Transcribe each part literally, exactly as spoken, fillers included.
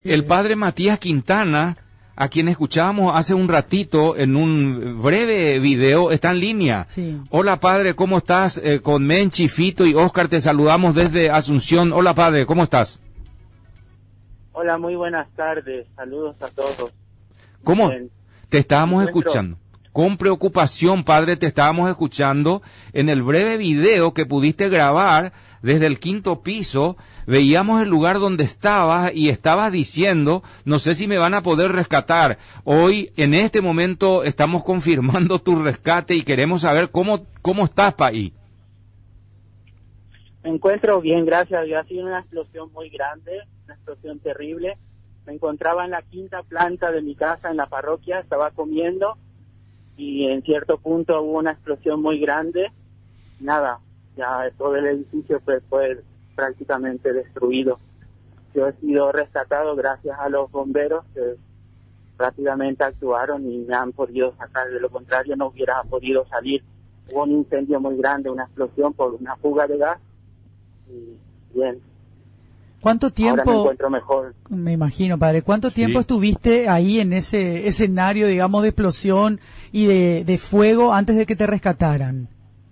El padre Matías Quintana, a quien escuchábamos hace un ratito en un breve video, está en línea. Sí. Hola padre, ¿cómo estás? Eh, con Menchi, Fito y Oscar te saludamos desde Asunción. Hola padre, ¿cómo estás? Hola, muy buenas tardes. Saludos a todos. ¿Cómo? Bien. Te estábamos Encuentro... escuchando. Con preocupación, padre, te estábamos escuchando en el breve video que pudiste grabar desde el quinto piso. Veíamos el lugar donde estabas y estabas diciendo, no sé si me van a poder rescatar. Hoy, en este momento, estamos confirmando tu rescate y queremos saber cómo, cómo estás, Paí. Me encuentro bien, gracias. Ha sido una explosión muy grande, una explosión terrible. Me encontraba en la quinta planta de mi casa, en la parroquia, estaba comiendo y en cierto punto hubo una explosión muy grande. Nada, ya todo el edificio fue, fue prácticamente destruido. Yo he sido rescatado gracias a los bomberos que rápidamente actuaron y me han podido sacar, de lo contrario no hubiera podido salir. Hubo un incendio muy grande, una explosión por una fuga de gas y bien. ¿Cuánto tiempo? Ahora me encuentro mejor. Me imagino, padre. ¿Cuánto tiempo Sí. estuviste ahí en ese escenario, digamos, de explosión y de, de fuego antes de que te rescataran?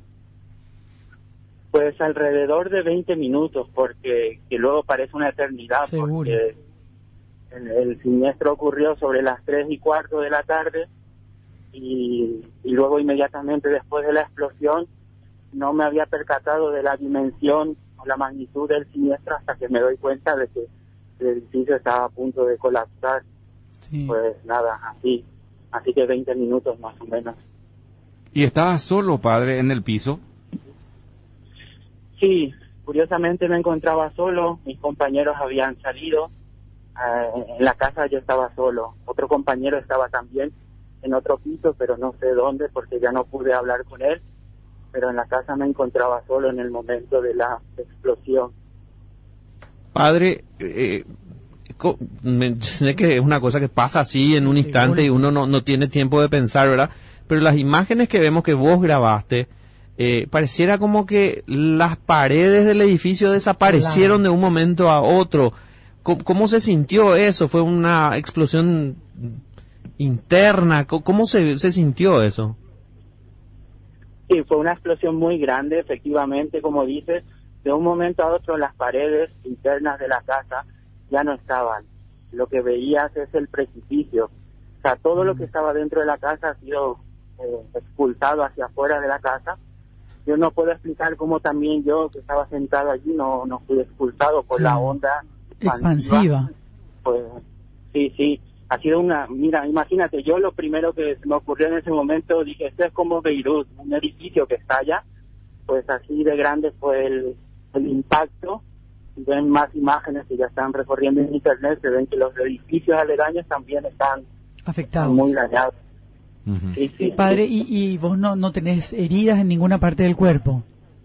Pues alrededor de veinte minutos, porque que luego parece una eternidad. Seguro. Porque el, el siniestro ocurrió sobre las tres y cuarto de la tarde y, y luego inmediatamente después de la explosión no me había percatado de la dimensión o la magnitud del siniestro hasta que me doy cuenta de que el edificio estaba a punto de colapsar. Sí. Pues nada, así, así que veinte minutos más o menos. ¿Y estabas solo, padre, en el piso? Sí, curiosamente me encontraba solo, mis compañeros habían salido, eh, en la casa yo estaba solo, otro compañero estaba también en otro piso, pero no sé dónde porque ya no pude hablar con él, pero en la casa me encontraba solo en el momento de la explosión. Padre, eh, co- me- sé que es una cosa que pasa así en un Sí, instante y seguro. uno no, no tiene tiempo de pensar, ¿verdad? Pero las imágenes que vemos que vos grabaste, eh, pareciera como que las paredes del edificio desaparecieron Claro. de un momento a otro. ¿Cómo, cómo se sintió eso? ¿Fue una explosión interna? ¿Cómo, cómo se, se sintió eso? Sí, fue una explosión muy grande, efectivamente, como dices, de un momento a otro las paredes internas de la casa ya no estaban. Lo que veías es el precipicio. O sea, todo lo que estaba dentro de la casa ha sido eh, expulsado hacia afuera de la casa. Yo no puedo explicar cómo también yo, que estaba sentado allí, no, no fui expulsado por la Claro. onda Expansiva. Pues sí, sí. Ha sido una, mira, imagínate, yo lo primero que se me ocurrió en ese momento, dije, esto es como Beirut, un edificio que estalla, pues así de grande fue el, el impacto. Y ven más imágenes que ya están recorriendo en internet, se ven que los edificios aledaños también están, Afectados. muy dañados. Ujú. Sí, sí, Eh, padre, sí. ¿y, y vos no, no tenés heridas en ninguna parte del cuerpo?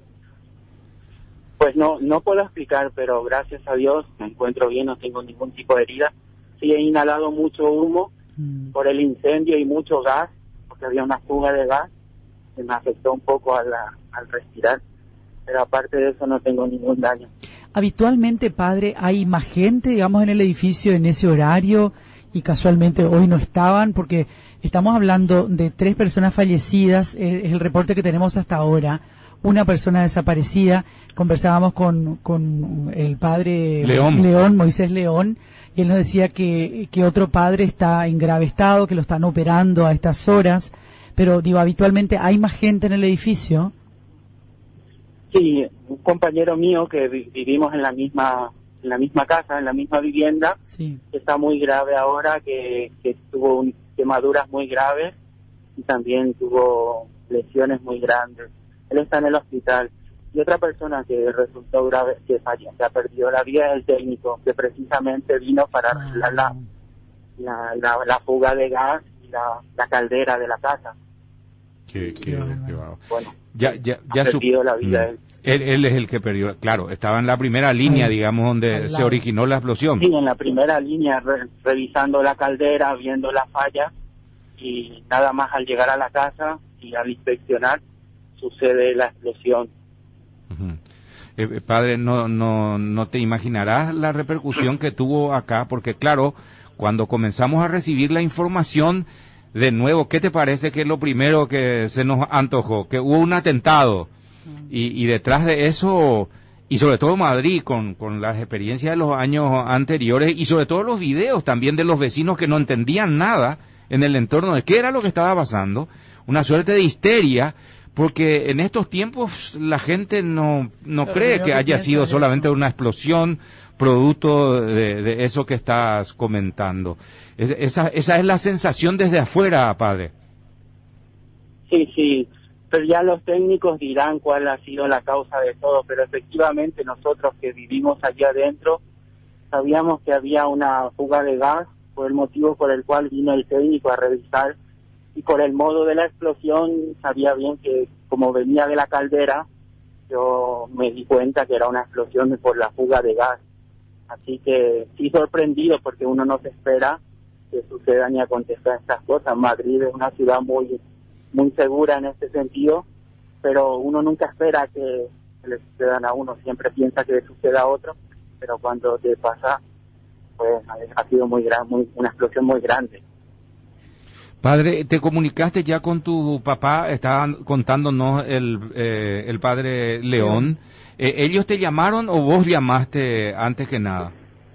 Pues no, no puedo explicar, pero gracias a Dios me encuentro bien, no tengo ningún tipo de herida. Sí he inhalado mucho humo Mm. por el incendio y mucho gas, porque había una fuga de gas que me afectó un poco al, al respirar, pero aparte de eso no tengo ningún daño. Habitualmente, padre, hay más gente, digamos, en el edificio en ese horario y casualmente hoy no estaban porque estamos hablando de tres personas fallecidas, eh, es el reporte que tenemos hasta ahora, una persona desaparecida. Conversábamos con, con el padre León. León, Moisés León, y él nos decía que, que otro padre está en grave estado, que lo están operando a estas horas, pero digo, habitualmente hay más gente en el edificio. Sí, un compañero mío que vi- vivimos en la misma en la misma casa, en la misma vivienda, Sí. está muy grave ahora, que, que tuvo un- quemaduras muy graves y también tuvo lesiones muy grandes. Él está en el hospital. Y otra persona que resultó grave, que falló, que ha perdido la vida, es el técnico, que precisamente vino para arreglar la, la, la, la fuga de gas y la, la caldera de la casa. Qué, qué- Qué bárbaro. qué bárbaro. Bueno, Ya, ya, ha ya su- perdido la vida Mm. él. Él, él es el que perdió, claro, estaba en la primera línea, Ahí, digamos, donde al se lado. originó la explosión. Sí, en la primera línea, re- revisando la caldera, viendo la falla, y nada más al llegar a la casa y al inspeccionar, sucede la explosión. Ujú. Eh, padre, no, no, no te imaginarás la repercusión que tuvo acá, porque claro, cuando comenzamos a recibir la información, de nuevo, ¿qué te parece que es lo primero que se nos antojó? Que hubo un atentado, y, y detrás de eso, y sobre todo Madrid, con, con las experiencias de los años anteriores, y sobre todo los videos también de los vecinos que no entendían nada en el entorno de qué era lo que estaba pasando, una suerte de histeria, porque en estos tiempos la gente no, no Pero cree creo que que haya piensa sido de solamente eso. una explosión producto de, de eso que estás comentando. Es- esa, esa es la sensación desde afuera, padre. Sí, sí, pero ya los técnicos dirán cuál ha sido la causa de todo, pero efectivamente nosotros que vivimos allí adentro sabíamos que había una fuga de gas, por el motivo por el cual vino el técnico a revisar, y por el modo de la explosión sabía bien que como venía de la caldera, yo me di cuenta que era una explosión por la fuga de gas. Así que sí sorprendido porque uno no se espera que sucedan y acontezcan estas cosas. Madrid es una ciudad muy muy segura en este sentido, pero uno nunca espera que le sucedan a uno, siempre piensa que le suceda a otro, pero cuando te pasa, pues ha sido muy gran, muy, una explosión muy grande. Padre, ¿te comunicaste ya con tu papá? Estaban contándonos el, eh, el padre León. Eh, ¿Ellos te llamaron o vos llamaste antes que nada?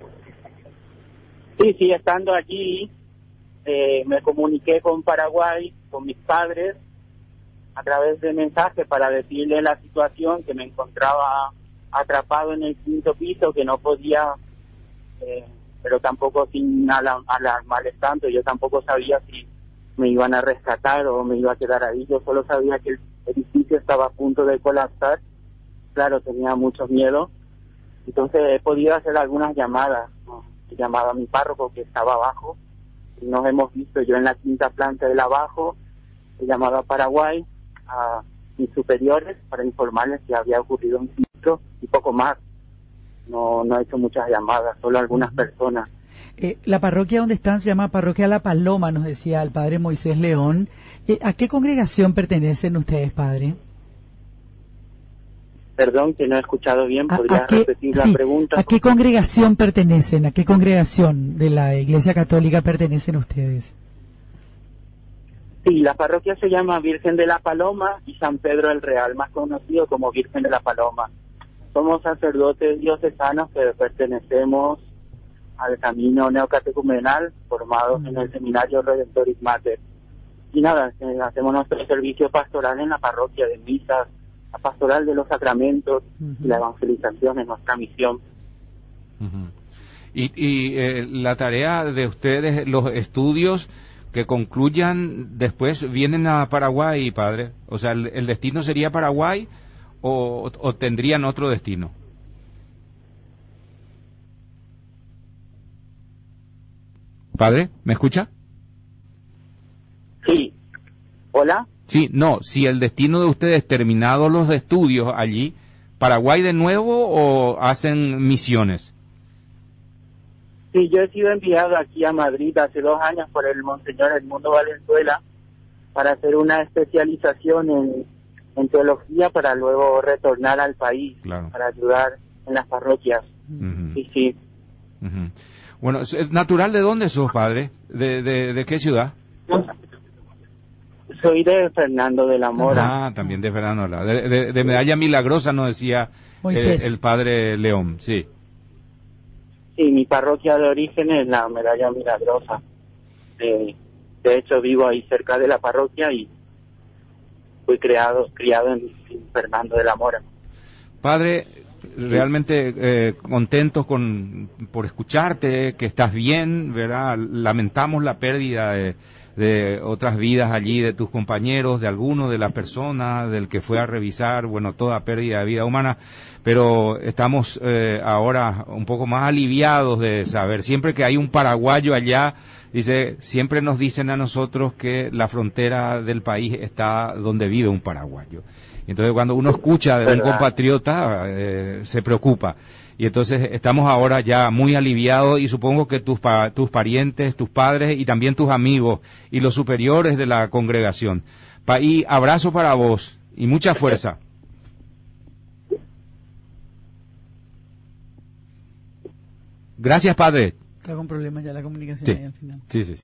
Sí, sí, estando allí, eh, me comuniqué con Paraguay, con mis padres, a través de mensaje para decirle la situación, que me encontraba atrapado en el quinto piso, que no podía, eh, pero tampoco sin alarm- alarmarles tanto. Yo tampoco sabía si me iban a rescatar o me iba a quedar ahí. Yo solo sabía que el edificio estaba a punto de colapsar. Claro, tenía mucho miedo. Entonces he podido hacer algunas llamadas, ¿no? He llamado a mi párroco que estaba abajo. Y nos hemos visto yo en la quinta planta del abajo. He llamado a Paraguay, a mis superiores, para informarles que había ocurrido un siniestro y poco más. No, no he hecho muchas llamadas, solo algunas personas. Eh, la parroquia donde están se llama Parroquia La Paloma, nos decía el padre Moisés León. Eh, ¿A qué congregación pertenecen ustedes, padre? Perdón, que no he escuchado bien, ¿A, ¿podrías a qué, repetir la sí, pregunta? ¿A qué congregación pertenecen? ¿A qué congregación de la Iglesia Católica pertenecen ustedes? Sí, la parroquia se llama Virgen de la Paloma y San Pedro el Real, más conocido como Virgen de la Paloma. Somos sacerdotes diocesanos que pertenecemos al camino neocatecumenal, formados en el seminario Redentoris Mater. Y nada, eh, hacemos nuestro servicio pastoral en la parroquia, de misas, la pastoral de los sacramentos y la evangelización es nuestra misión. Ujú. Y, y eh, la tarea de ustedes, los estudios que concluyan después, vienen a Paraguay, padre. O sea, el, el destino sería Paraguay o, o tendrían otro destino. Padre, ¿me escucha? Sí. ¿Hola? Sí, no, si el destino de ustedes, terminados los estudios allí, Paraguay de nuevo o hacen misiones. Sí, yo he sido enviado aquí a Madrid hace dos años por el Monseñor Edmundo Valenzuela para hacer una especialización en, en teología para luego retornar al país, Claro. para ayudar en las parroquias. Ujú, Sí, sí. ujú. Bueno, ¿es natural de dónde sos, padre? ¿De, de, de qué ciudad? Soy de Fernando de la Mora. Ah, también de Fernando. La- De, de, de Medalla Milagrosa nos decía eh, Moisés. el padre León, sí. Sí, mi parroquia de origen es la Medalla Milagrosa. Eh, de hecho, vivo ahí cerca de la parroquia y fui criado, criado en, en Fernando de la Mora. Padre, realmente eh, contentos con por escucharte, que estás bien, ¿verdad? Lamentamos la pérdida de, de otras vidas allí, de tus compañeros, de alguno, de la persona, del que fue a revisar, bueno, toda pérdida de vida humana, pero estamos eh, ahora un poco más aliviados de saber, siempre que hay un paraguayo allá, dice, siempre nos dicen a nosotros que la frontera del país está donde vive un paraguayo. Entonces, cuando uno escucha de un ¿Verdad? compatriota, eh, se preocupa. Y entonces estamos ahora ya muy aliviados y supongo que tus, pa- tus parientes, tus padres y también tus amigos y los superiores de la congregación. Pa- y abrazo para vos y mucha fuerza. Gracias, padre. Está con problemas ya la comunicación Sí. ahí al final. Sí, sí.